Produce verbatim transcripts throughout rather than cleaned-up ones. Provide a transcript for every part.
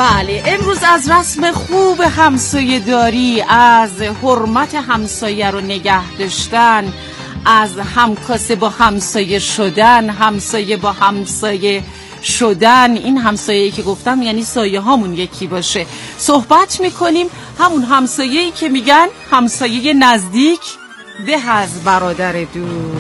بله، امروز از رسم خوب همسایه داری، از حرمت همسایه رو نگه داشتن، از همکاسه با همسایه شدن، همسایه با همسایه شدن، این همسایه‌ای که گفتم یعنی سایه هامون یکی باشه، صحبت میکنیم. همون همسایه‌ای که میگن همسایه نزدیک به از برادر دور.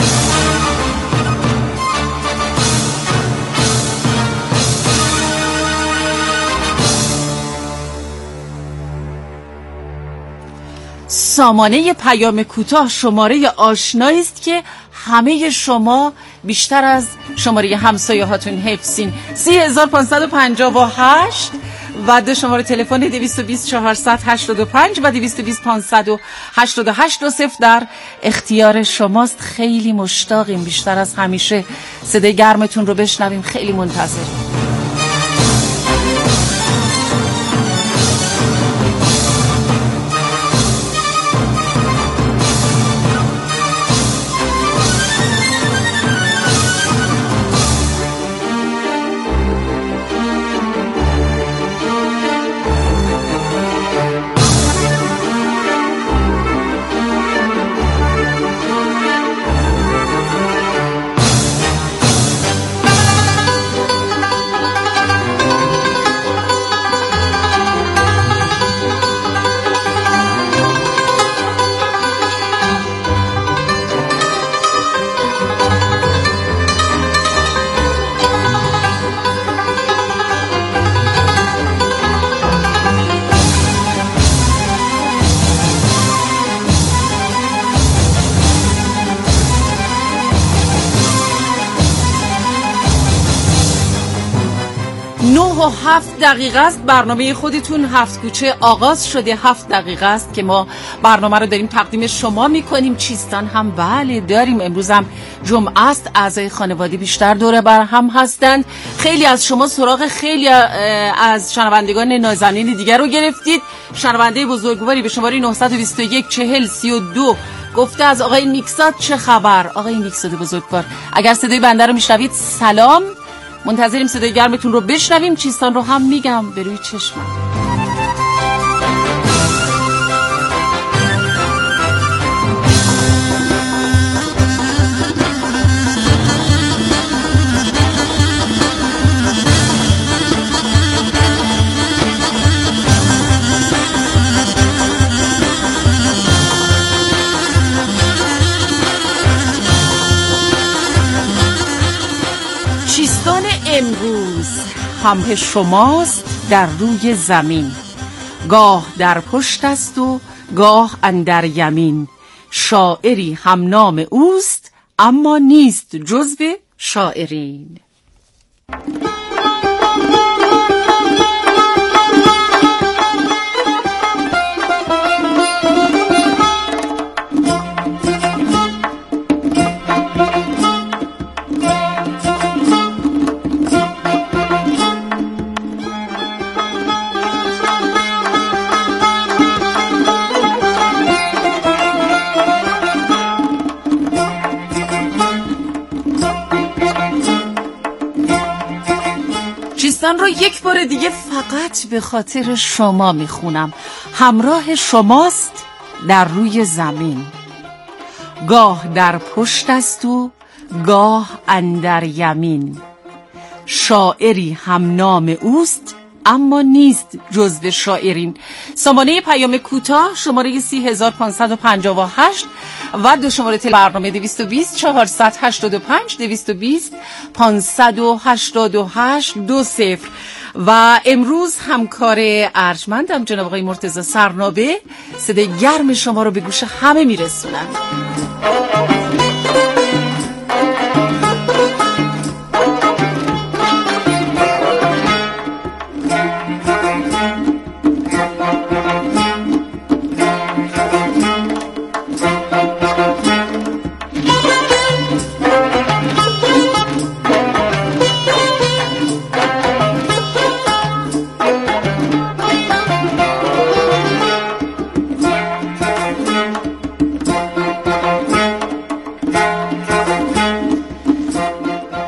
سامانه پیام کوتاه شماره آشنایی است که همه شما بیشتر از شماره همسایه هاتون حفظین. سی هزار پانصد و پنجاه و هشت و دو شماره تلفن دویست و بیست چهارصد هشتاد و پنج و دویست و بیست پانصد و هشتاد و هشت و صفر در اختیار شماست. خیلی مشتاقیم بیشتر از همیشه صدای گرمتون رو بشنویم. خیلی منتظریم. نه و هفت دقیقه است. برنامه خودتون هفت کوچه آغاز شده. هفت دقیقه است که ما برنامه رو داریم تقدیم شما میکنیم. چیستان هم بله داریم. امروز هم جمعه است. اعضای خانواده بیشتر دوره بر هم هستند. خیلی از شما سراغ خیلی از شنوندگان نازنین دیگر رو گرفتید. شنونده بزرگواری به شماره نه دو یک چهل سی و دو گفته از آقای نیکسات چه خبر. آقای نیکسات بزرگوار اگر صدای بنده رو میشنوید سلام. منتظریم صدای گرمتون رو بشنویم. چیستان رو هم میگم به روی چشمم. امروز همه شماست در روی زمین، گاه در پشت است و گاه اندر یمین. شاعری هم نام اوست اما نیست جزو شاعرین. چیستان رو یک بار دیگه فقط به خاطر شما میخونم. همراه شماست در روی زمین، گاه در پشت است و گاه اندر یمین. شاعری هم نام اوست اما نیست جزو شاعرین. سامانه پیام کوتاه شماره سی هزار پانصد و پنجاه و هشت و دو شماره تلفن برنامه دویست و بیست چهارصد هشتاد و پنج دویست و بیست پانصد و هشتاد و هشت دو صفر. و امروز همکار ارجمندم جناب آقای مرتضی سرنابه صدای گرم شما رو به گوش همه میرسونن.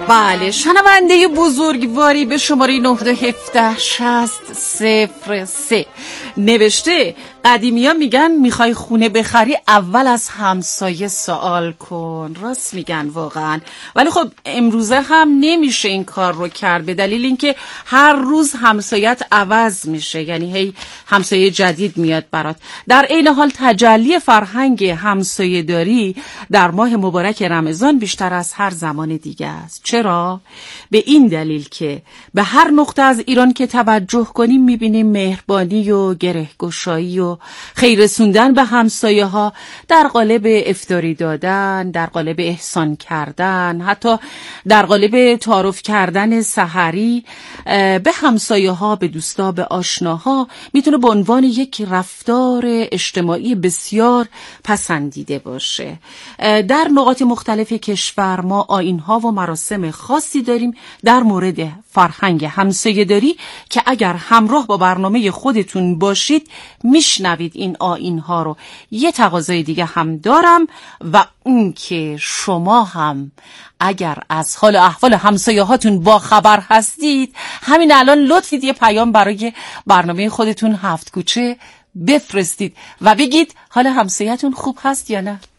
بله، شنونده بزرگواری به شماره نه هفده شصت صفر سه نوشته قدیمی ها میگن میخوای خونه بخری اول از همسایه سوال کن. راست میگن واقعا، ولی خب امروزه هم نمیشه این کار رو کرد به دلیل اینکه هر روز همسایت عوض میشه، یعنی هی همسایه جدید میاد برات. در عین حال تجلی فرهنگ همسایه داری در ماه مبارک رمضان بیشتر از هر زمان دیگه است. چرا؟ به این دلیل که به هر نقطه از ایران که توجه کنیم میبینیم مهربانی و گرهگشایی و خیر رسوندن به همسایه ها در قالب افطاری دادن، در قالب احسان کردن، حتی در قالب تعارف کردن سحری به همسایه ها، به دوستا، به آشناها میتونه به عنوان یک رفتار اجتماعی بسیار پسندیده باشه. در نقاط مختلف کشور ما آیین‌ها و مراسم خاصی داریم در مورد فرهنگ همسایه داری که اگر همراه با برنامه خودتون باشید میشنوید این آیین‌ها رو. یه تقاضای دیگه هم دارم و اون که شما هم اگر از حال و احوال همسایه هاتون با خبر هستید همین الان لطفید یه پیام برای برنامه خودتون هفت کوچه بفرستید و بگید حال همسایه‌تون خوب هست یا نه.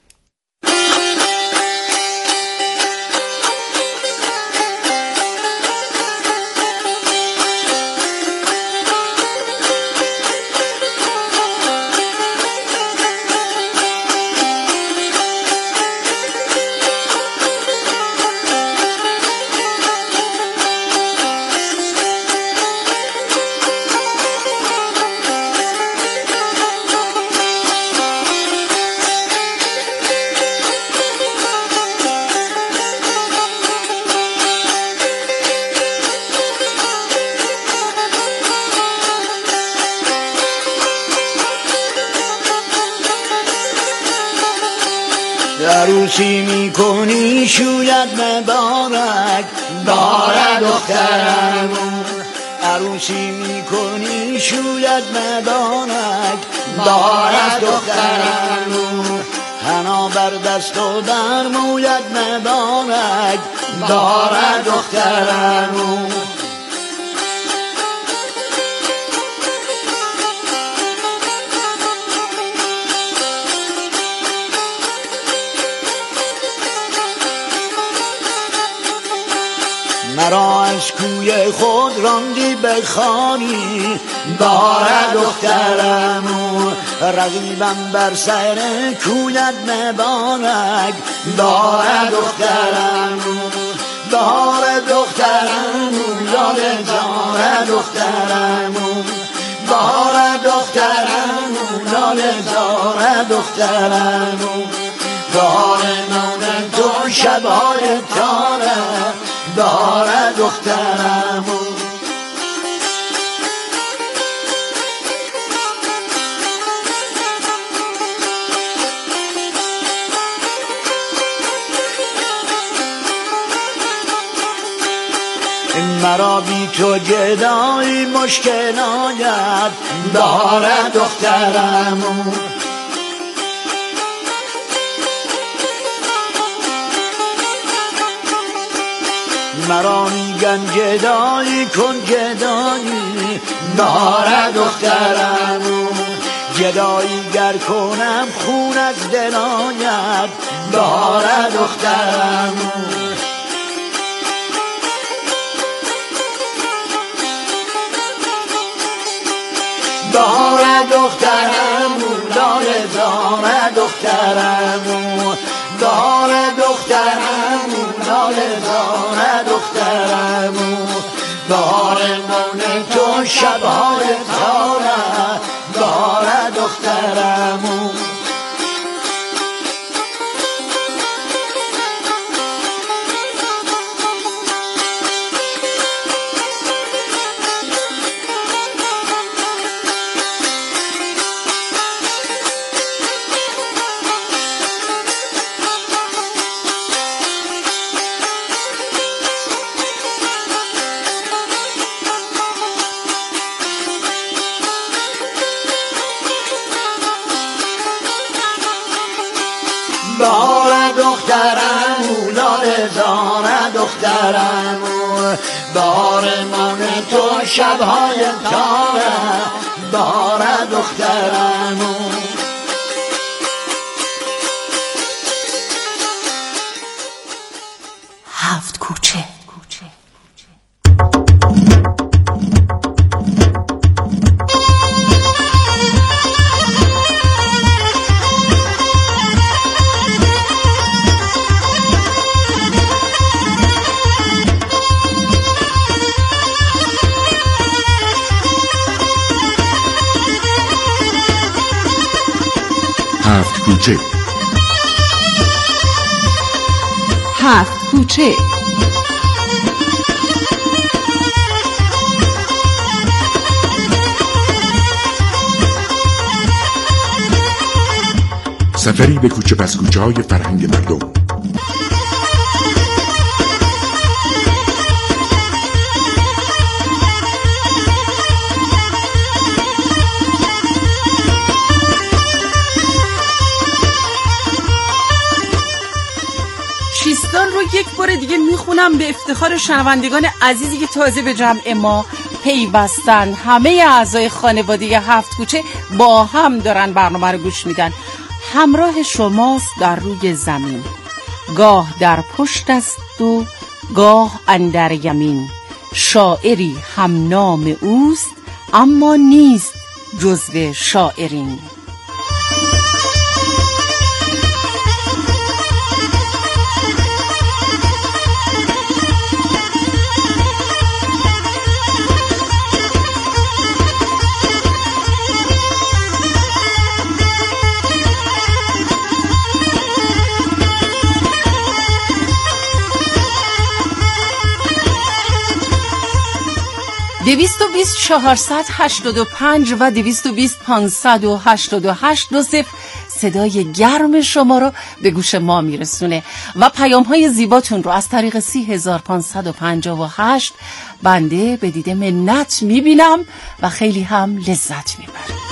عروسی میکنی شوید مبارک داره دخترمون، عروسی میکنی شوید مبارک داره دخترمون، حنا بر دست و در موید مبارک داره دخترمون. مرا از کوی خود راندی بخوانی داره دخترمون، رقیبم بر سر کویت مبارک داره دخترمون، داره دخترمون داره داره دخترمون، داره دخترمون داره داره دخترمون، داره نونه تو شبای تاره داره دخترمون. مرا بی تو جدایی مشکل آید داره دخترمون، مرا میگن جدایی کن جدایی داره دخترمون، جدایی گر کنم خون از دل آید داره دخترمون، داره دخترمون داره داره دخترمون، داره دخترمون داره داره دخترمون، داره مونه تو شبهای تاره داره دخترمون. داره دخترمو لاله زار دخترمو بارمان تو شبهای تاره بار دخترمو هفت کوچه. هفت کوچه. هفت کوچه. سفری به کوچه پس کوچه های فرهنگ مردم. چیستان رو یک بار دیگه میخونم به افتخار شنوندگان عزیزی که تازه به جمع ما پیوستن. همه اعضای خانواده هفت کوچه با هم دارن برنامه رو گوش میدن. همراه شماست در روی زمین، گاه در پشت است و گاه اندر یمین. شاعری هم نام اوست اما نیست جزو شاعرین. دویست و بیست چهارصد هشتاد و پنج و دویست و بیست پانصد و هشتاد و هشت دو صفر صدای گرم شما رو به گوش ما میرسونه و پیام های زیباتون رو از طریق سی هزار پانصد و پنجاه و هشت بنده به دیده منت میبینم و خیلی هم لذت میبرم.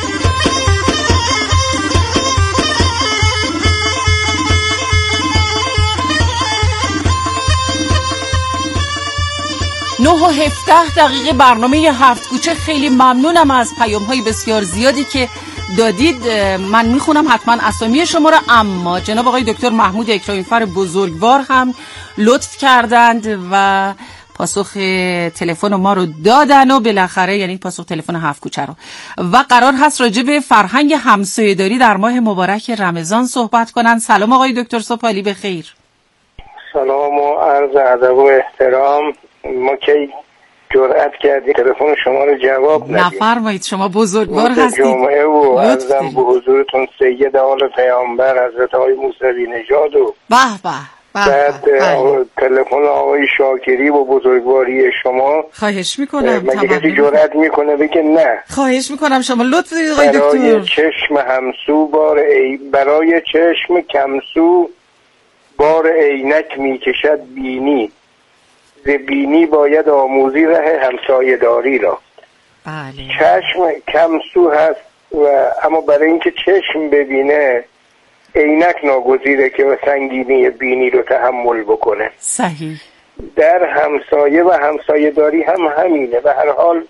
نه و هفده دقیقه برنامه هفت کوچه. خیلی ممنونم از پیام های بسیار زیادی که دادید. من میخونم حتما اسامی شما رو، اما جناب آقای دکتر محمود اکرامی‌فر بزرگوار هم لطف کردند و پاسخ تلفن ما رو دادن و بالاخره یعنی پاسخ تلفن هفت کوچه رو، و قرار هست راجع به فرهنگ همسایه‌داری در ماه مبارک رمضان صحبت کنن. سلام آقای دکتر، صبح علی بخیر. سلام و عرض ادب و احترام. ما که جرأت کردی تلفن شما رو جواب ندیم. نفرمایید، شما بزرگوار هستید. جمعه و عرضم به حضورتون سید آل پیامبر حضرت آقای موسوی نژاد و به به بعد تلفن آقای شاکری و بزرگواری شما. خواهش میکنم. مگه کسی جرأت میکنه بگه نه؟ خواهش میکنم، شما لطف دارید آقای دکتر. برای چشم همسو بار ای برای چشم کمسو بار عینک میکشد بینی، ز بینی باید آموزی ره همسایه داری را. بله. چشم کمسو هست و اما برای اینکه چشم ببینه عینک ناگزیره که و سنگینی بینی رو تحمل بکنه. صحیح. در همسایه و همسایه داری هم همینه. به هر حال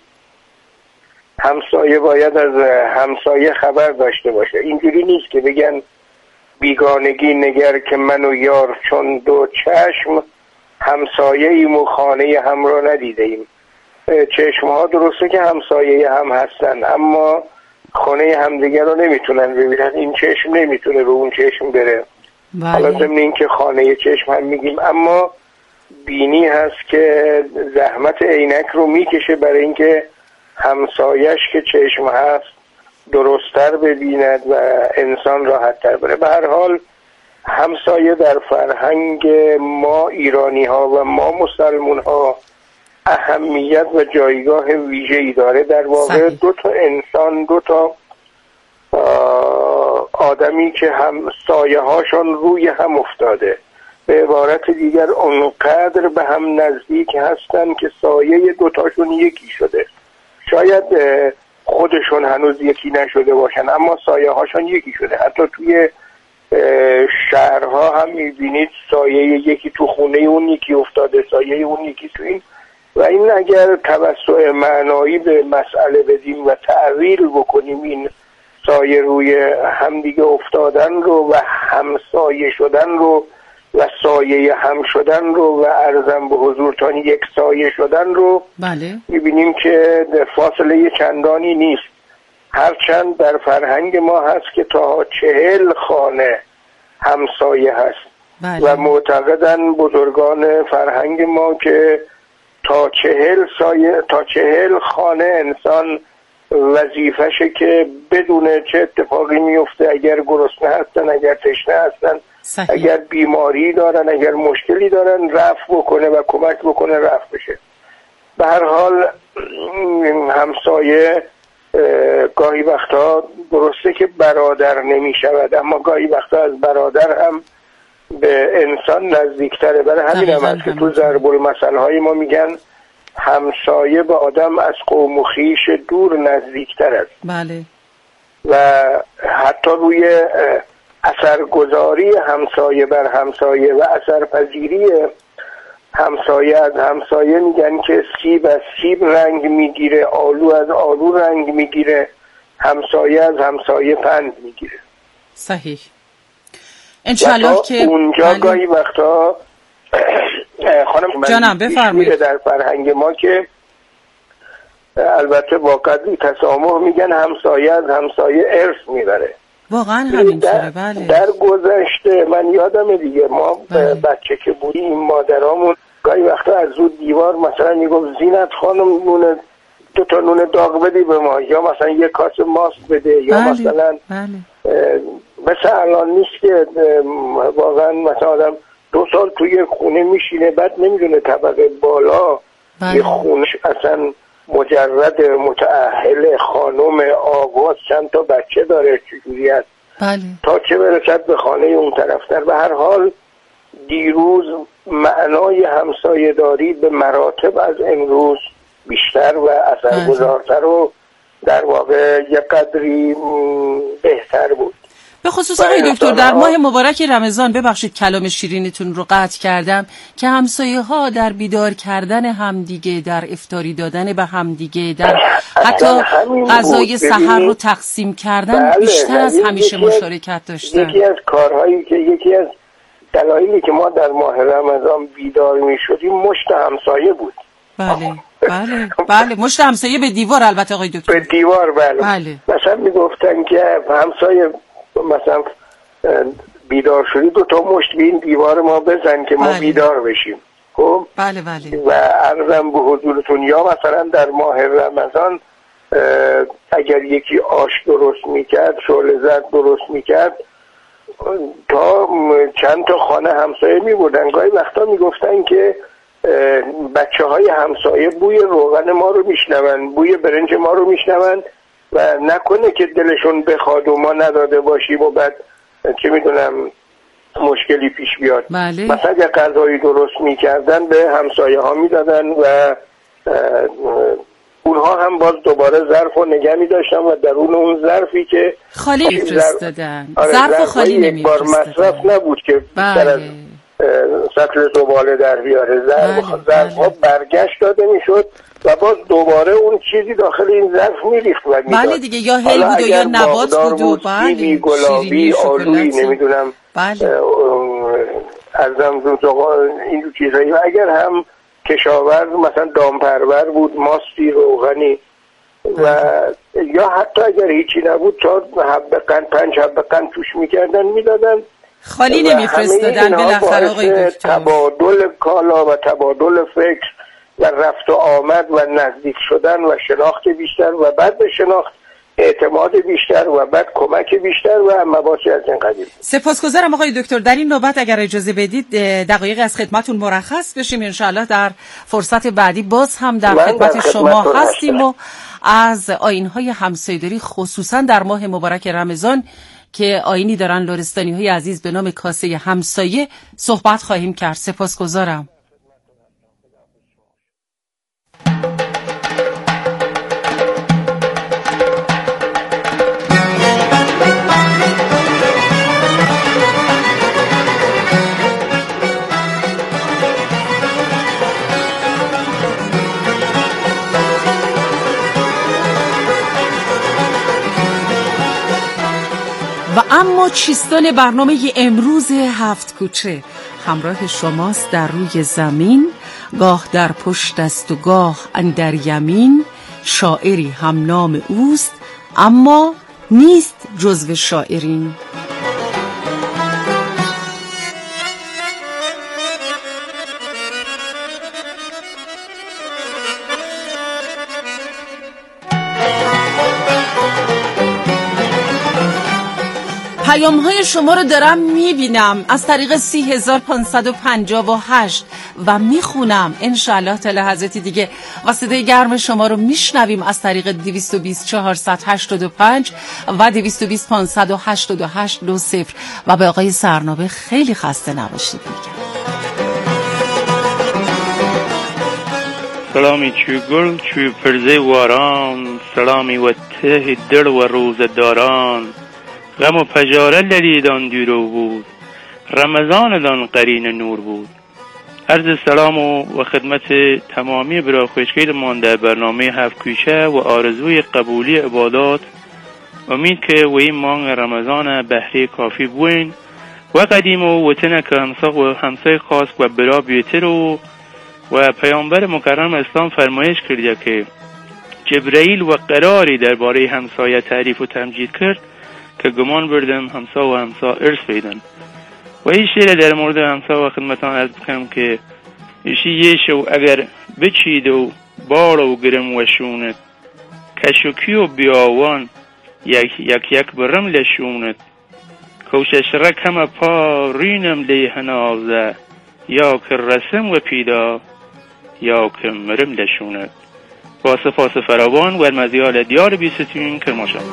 همسایه باید از همسایه خبر داشته باشه. اینجوری نیست که بگن بیگانگی نگر که من و یار چون دو چشم همسایه ایم و خانه هم را ندیده ایم. چشم ها درسته که همسایه هم هستن اما خانه همدیگر رو نمیتونن ببینن. این چشم نمیتونه رو اون چشم بره. بله. حالا ضمن این که خانه چشم هم میگیم، اما بینی هست که زحمت عینک رو میکشه برای اینکه همسایش که چشم هست درست‌تر ببیند و انسان راحت‌تر بره. به هر حال همسایه در فرهنگ ما ایرانی ها و ما مسلمون ها اهمیت و جایگاه ویژه‌ای داره. در واقع دو تا انسان، دو تا آدمی که هم سایه هاشون روی هم افتاده، به عبارت دیگر اونقدر به هم نزدیک هستن که سایه دوتاشون یکی شده. شاید خودشون هنوز یکی نشده باشن اما سایه هاشون یکی شده. حتی توی شهرها هم میبینید سایه یکی تو خونه اون یکی افتاده، سایه اون یکی تو این، و این اگر توسع معنایی به مسئله بدیم و تعویل بکنیم این سایه روی همدیگه افتادن رو و همسایه شدن رو و سایه هم شدن رو و عرضم به حضورتان یک سایه شدن رو، بله، میبینیم که فاصله چندانی نیست. هرچند در فرهنگ ما هست که تا چهل خانه همسایه هست. بله. و معتقدن بزرگان فرهنگ ما که تا چهل سایه تا چهل خانه انسان وظیفشه که بدون چه اتفاقی میفته، اگر گرسنه هستن، اگر تشنه هستن، صحیح. اگر بیماری دارن، اگر مشکلی دارن، رفع بکنه و کمک بکنه رفع بشه. به هر حال همسایه گاهی وقتا درسته که برادر نمی شود، اما گاهی وقتا از برادر هم به انسان نزدیکتره. برای همین هم هست که تو ضرب المثل های ما میگن همسایه به آدم از قوم و خویش دور نزدیکتر است. بله. و حتی روی اثرگذاری همسایه بر همسایه و اثرپذیری همسایه از همسایه میگن که سیب از سیب رنگ میگیره، آلو از آلو رنگ میگیره، همسایه از همسایه پند میگیره. صحیح. انشالله که اونجا بله. گاهی وقتا خانم جانم بفرمایید در فرهنگ ما که البته با قدری تسامح میگن همسایه از همسایه ارث میبره. واقعا همینطوره. بله. در گذشته من یادم دیگه ما بله. بچه که بودیم مادرامون گاهی وقتا از زود دیوار مثلا میگفت زینت خانم نون دو تا نون داغ بدی به ما، یا مثلا یک کاسه ماست بده، یا بله. مثلا بله. مثلا الان نیست که واقعا مثلا آدم دو سال توی خونه میشینه بعد نمیدونه طبقه بالا بله. یه خونه اصلا مجرد متأهل خانم آواز چند تا بچه داره چجوری هست بله. تا چه برسد به خانه اون طرفتر. به هر حال دیروز معنای همسایه داری به مراتب از امروز بیشتر و اثرگذارتر و در واقع یک قدری بهتر بود. به خصوص آقای دکتر در ماه مبارک رمضان، ببخشید کلام شیرینتون رو قطع کردم، که همسایه ها در بیدار کردن همدیگه، در افطاری دادن به همدیگه، در حتی غذای سحر رو تقسیم کردن بله. بیشتر از همیشه مشارکت داشتن. یکی از کارهایی که یکی از دلایلی که ما در ماه رمضان بیدار می شدیم مشت همسایه بود. بله بله بله مشت همسایه به دیوار، البته آقای دکتر به دیوار بله, بله. مثلا می گفتن که همسایه مثلا بیدار شدی دو تا مشت به این دیوار ما بزن که ما بله. بیدار بشیم. خب بله بله. و عرضم به حضورتون یا مثلا در ماه رمضان اگر یکی آش درست میکرد، شعله زرد درست میکرد، تا چند تا خانه همسایه میبردن. گاهی وقتا میگفتن که بچه های همسایه بوی روغن ما رو میشنون، بوی برنج ما رو میشنون و نکنه که دلشون بخواد و ما نداده باشیم و بعد چه میدونم مشکلی پیش بیاد. بله. مثلا اگر غذایی درست میکردن به همسایه ها میدادن و اونها هم باز دوباره ظرف و نگه می‌داشتن و درون اون ظرفی که خالی می‌فرستادن. آره ظرف خالی نمی‌فرستادن. یک بار مصرف نبود که بیشتر از سطل زباله در بیاره. ظرف ظرف‌ها برگشت داده میشد و باز دوباره اون چیزی داخل این ظرف می‌ریخت و می‌داد. بله دیگه، یا هل بود و یا نبات بود و بله گلابی آلویی نمیدونم بله ازم این چیزایی. اگر هم کشاورز مثلا دامپرور بود، ماستی، روغنی و یا حتی اگر هیچی نبود تا حبه قند، پنج حبه قند توش میکردن میدادن، خالی نمیفرستادن. بالاخره آقای دکتر تبادل کالا و تبادل فکر و رفت و آمد و نزدیک شدن و شناخت بیشتر و بعد به شناخت اعتماد بیشتر و بعد کمک بیشتر و مباحثی از این قبیل. سپاسگزارم آقای دکتر. در این نوبت اگر اجازه بدید دقایق از خدمتون مرخص بشیم، انشاءالله در فرصت بعدی باز هم در خدمت, خدمت شما هستیم و از آیین‌های همسایه‌داری خصوصا در ماه مبارک رمضان که آیینی دارن لرستانی‌های عزیز به نام کاسه همسایه صحبت خواهیم کرد. سپاسگزارم. اما چیستان برنامه امروز هفت کوچه همراه شماست در روی زمین، گاه در پشت است و گاه اندر یمین. شاعری هم نام اوست اما نیست جزو شاعرین. پیام های شما رو دارم میبینم از طریق سی هزار پانصد و پنجاه و هشت و میخونم انشالله تا لحظاتی دیگه و صدای گرم شما رو میشنویم از طریق دویست و بیست چهارصد و هشتاد و پنج و دویست و بیست پانصد و هشتاد و هشت دو صفر. و به آقای سرنابه خیلی خسته نباشید میگم. سلامی چوی گل چوی پرزه واران، سلامی و ته دل و روز داران. غم و پجاره للیدان دیرو بود، رمضان دان قرین نور بود. عرض سلام و, و خدمت تمامی برای خوشگیر من در برنامه هفت کوچه و آرزوی قبولی عبادات. امید که و این مانگ رمضان بهره کافی بوین و قدیم و وطن که همساق و همسای خاص و برا بیتر و و پیامبر مکرم اسلام فرمایش کرده که جبرائیل و قراری درباره همسایه تعریف و تمجید کرد که گمان بردم همسا و همسا ارث بیدن. و این شعر در مورد همسا و خدمتان عرض بکنم که ایشی یه شو اگر بچید و بار و گرم و شونت، کشوکی و بیاوان یک یک, یک برم لشونت. کوشش رکم پا رینم لیه نازه، یا که رسم و پیدا یا که مرم لشونت. با سپاس فراوان و مزیال دیار بیستین کرماشان.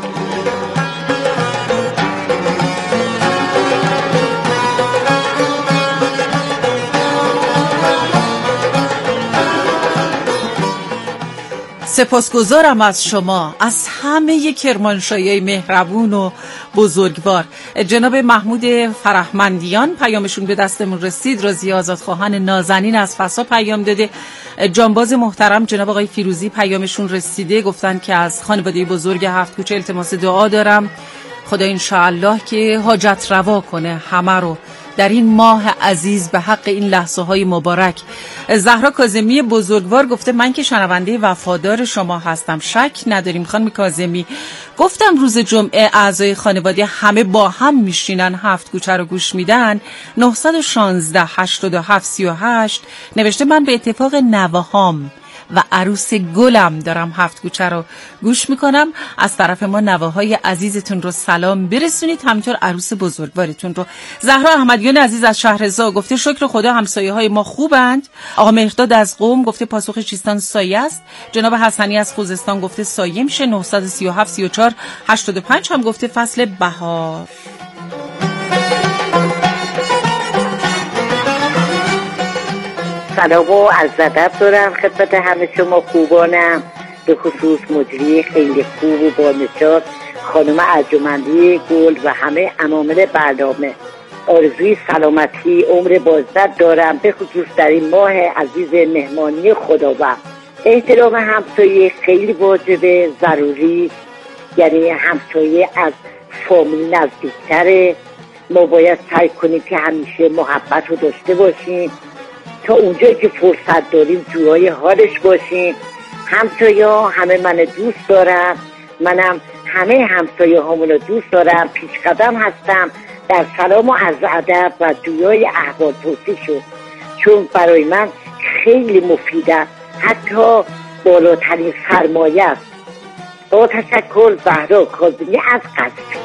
سپاسگزارم از شما، از همه کرمانشاهی مهربون و بزرگوار. جناب محمود فرهمندیان پیامشون به دستمون رسید. رازی آزادخواهان نازنین از فسا پیام داده. جانباز محترم جناب آقای فیروزی پیامشون رسیده، گفتن که از خانواده بزرگ هفت کوچه التماس دعا دارم، خدا انشاءالله که حاجت روا کنه همه رو در این ماه عزیز به حق این لحظه های مبارک. زهرا کاظمی بزرگوار گفته من که شنونده وفادار شما هستم، شک نداریم. خانم کاظمی گفتم روز جمعه اعضای خانواده همه با هم میشینن هفت کوچه رو گوش میدن. نه یک شش هشتاد و هفت سی و هشت نوشته من به اتفاق نوهام و عروس گلم دارم هفت کوچه رو گوش میکنم. از طرف ما نواهای عزیزتون رو سلام برسونید، همینطور عروس بزرگوارتون رو. زهرا احمدیان عزیز از شهرزا گفته شکر خدا همسایه های ما خوبند. آقا مهرداد از قم گفته پاسخ چیستان سایه است. جناب حسنی از خوزستان گفته سایه میشه. نه سه هفت سی و چهار هشتاد و پنج هم گفته فصل بهار. سلام و عرض ادب دارم خدمت همه شما خوبانم، به خصوص مجری خیلی خوب و با نشاط خانم ارجمندی گل و همه عوامل برنامه. آرزوی سلامتی عمر بازدد دارم، به خصوص در این ماه عزیز مهمانی خداوند. احترام همسایه خیلی واجبه، ضروری، یعنی همسایه از فامیل نزدیکتره. ما باید سعی کنیم که همیشه محبت رو داشته باشیم، تا اونجایی که فرصت داریم جوهای حالش باشیم. همسایه ها همه من دوست دارم، منم همه همسایه هامون دوست دارم. پیش قدم هستم در سلام و عرض ادب و جوهای احوال پرسی شد، چون برای من خیلی مفیده، حتی بالاترین سرمایه است. با تشکر، زهرا کاظمی از قزوین.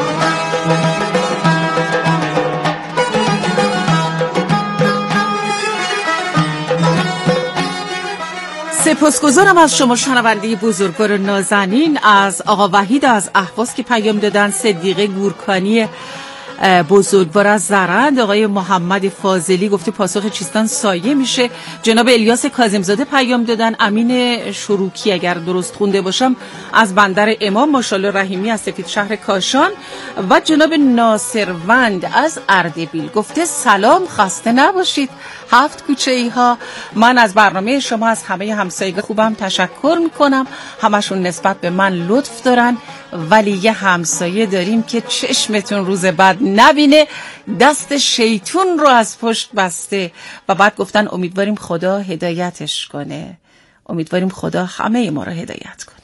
سپاسگزارم از شما شنونده بزرگوار نازنین. از آقا وحید از اهواز که پیام دادن، صدیقه گورکانی بزرگوار از زرند، آقای محمد فاضلی گفته پاسخ چیستان سایه میشه. جناب الیاس کاظمزاده پیام دادن، امین شروکی اگر درست خونده باشم از بندر امام، ماشاءالله رحیمی از سفید شهر کاشان و جناب ناصروند از اردبیل گفته سلام، خسته نباشید هفت کوچه ای ها. من از برنامه شما از همه همسایگان خوبم تشکر میکنم، همشون نسبت به من لطف دارن ولی یه همسایه داریم که چشمتون روز بعد نبینه، دست شیطون رو از پشت بسته. و بعد گفتن امیدواریم خدا هدایتش کنه، امیدواریم خدا همه ما رو هدایت کنه.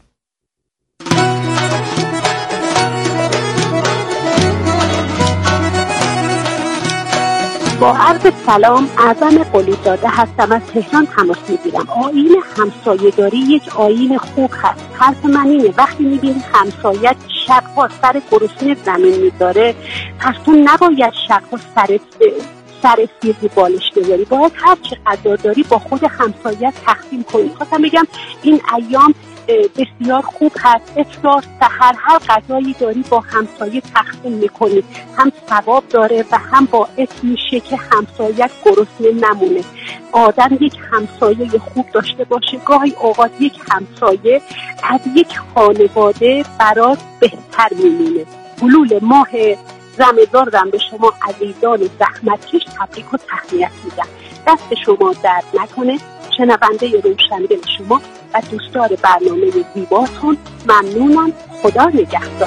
با عرض سلام، اعظم قلیزاده هستم، از تهران تماس میگیرم. آیین همسایه داری یک آیین خوب هست. حرف من اینه وقتی میبینی همسایت شبها سر گرسنه زمین میذاره، پس تو نباید شبها سر سر سیری بالش بذاری، باید هر چقدر داری با خود همسایت تقسیم کنی. خواستم بگم این ایام بسیار خوب هست، افطار سحر هر غذایی داری با همسایه تقسیم میکنی، هم ثواب داره و هم باعث میشه که همسایت گرسنه نمونه. آدم یک همسایه خوب داشته باشه، گاهی اوقات یک همسایه از یک خانواده برات بهتر میمونه. حلول ماه رمضان رو به شما عزیزان زحمتکش تبریک و تهنیت میگم. دست شما درد نکنه. شنونده روشنگل شما و دوستدار برنامه زیباتون ممنونم. خدا نگهدار.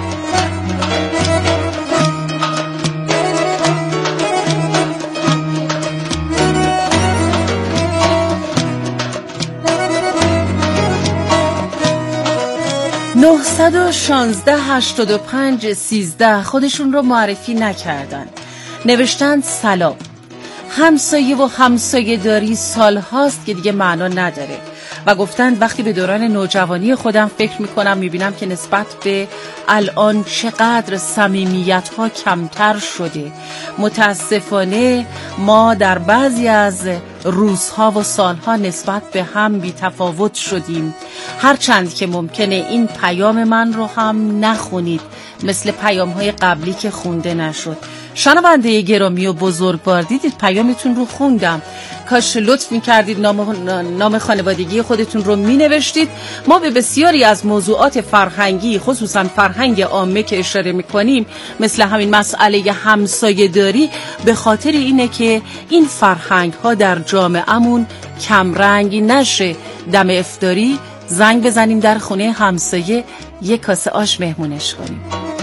نهصد و شانزده هشتاد و پنج سیزده خودشون رو معرفی نکردن، نوشتند سلام، همسایه و همسایه داری سال هاست که دیگه معنا نداره و گفتند وقتی به دوران نوجوانی خودم فکر میکنم میبینم که نسبت به الان چقدر صمیمیت ها کمتر شده. متاسفانه ما در بعضی از روزها و سالها نسبت به هم بی تفاوت شدیم. هرچند که ممکنه این پیام من رو هم نخونید مثل پیام های قبلی که خونده نشد. شنونده گرامی و بزرگوار، دیدید پیامتون رو خوندم، کاش لطف می‌کردید نام نام خانوادگی خودتون رو می‌نوشتید. ما به بسیاری از موضوعات فرهنگی، خصوصا فرهنگ عامه که اشاره می‌کنیم، مثل همین مسئله همسایه‌داری، به خاطر اینه که این فرهنگ‌ها در جامعه‌مون کمرنگ نشه. دم افطاری زنگ بزنیم در خونه همسایه، یک کاسه آش مهمونش کنیم.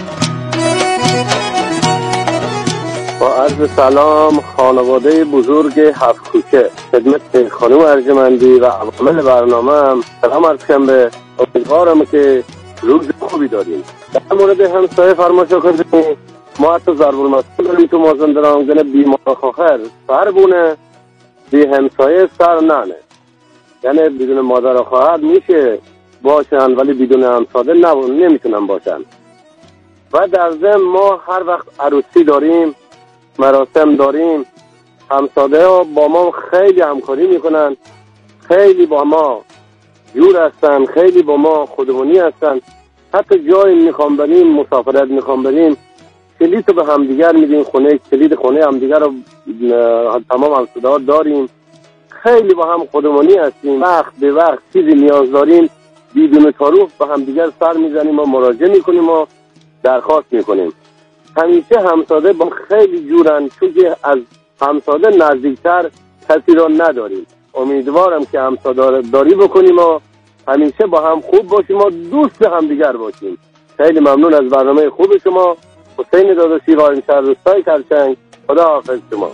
با عرض سلام خانواده بزرگ هفت کوچه، خدمت خانم ارجمندی و عوامل برنامه هم سلام عرض کنم. به امیدوارم که روز خوبی داریم. در مورد همسایه فرمایش کنیم، ما حتی ضرب المثل داریم تو مازندران، گنه بیمار خواهر سر بونه بی همسایه سر ننه. یعنی بدون مادر و خواهر میشه باشن ولی بدون همسایه نمیتونن باشن. و در ضمن ما هر وقت عروسی داریم، مراسم داریم، همسایه ها با ما خیلی همکاری میکنن، خیلی با ما جور هستن، خیلی با ما خودمونی هستن. حتی جایی میخوام بریم، مسافرت میخوام بریم، کلید رو به همدیگر میدیم، خونه کلید خونه همدیگر رو تمام همسایه ها داریم، خیلی با هم خودمونی هستیم. وقت به وقت چیزی نیاز داریم بدون تعارف به همدیگر سر میزنیم و مراجعه میکنیم و درخواست میکنیم. همیشه همسایه با خیلی جورن، چون که از همسایه نزدیکتر کسی را نداریم. امیدوارم که همسایه داری بکنیم و همیشه با هم خوب باشیم و دوست همدیگر باشیم. خیلی ممنون از برنامه خوب شما. حسین داداشی، قائم شهر روستای کرچنگ. خدا حافظ شما.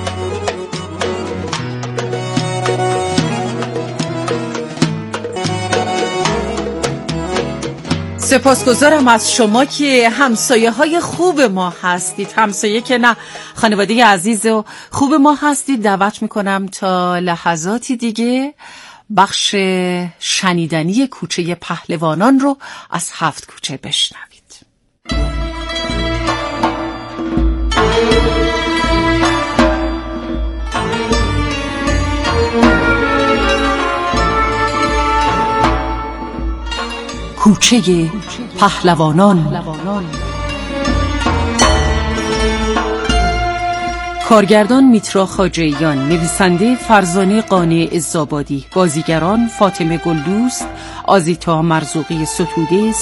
سپاسگزارم از شما که همسایه های خوب ما هستید. همسایه که نه، خانواده عزیز و خوب ما هستید. دعوت میکنم تا لحظاتی دیگه بخش شنیدنی کوچه پهلوانان رو از هفت کوچه بشنوید. کوچه پهلوانان. کارگردان میترا خواجه‌ایان، نویسنده فرزانه قانع عزابادی، بازیگران فاطمه گلدوست، آزیتا مرزوقی ستوده،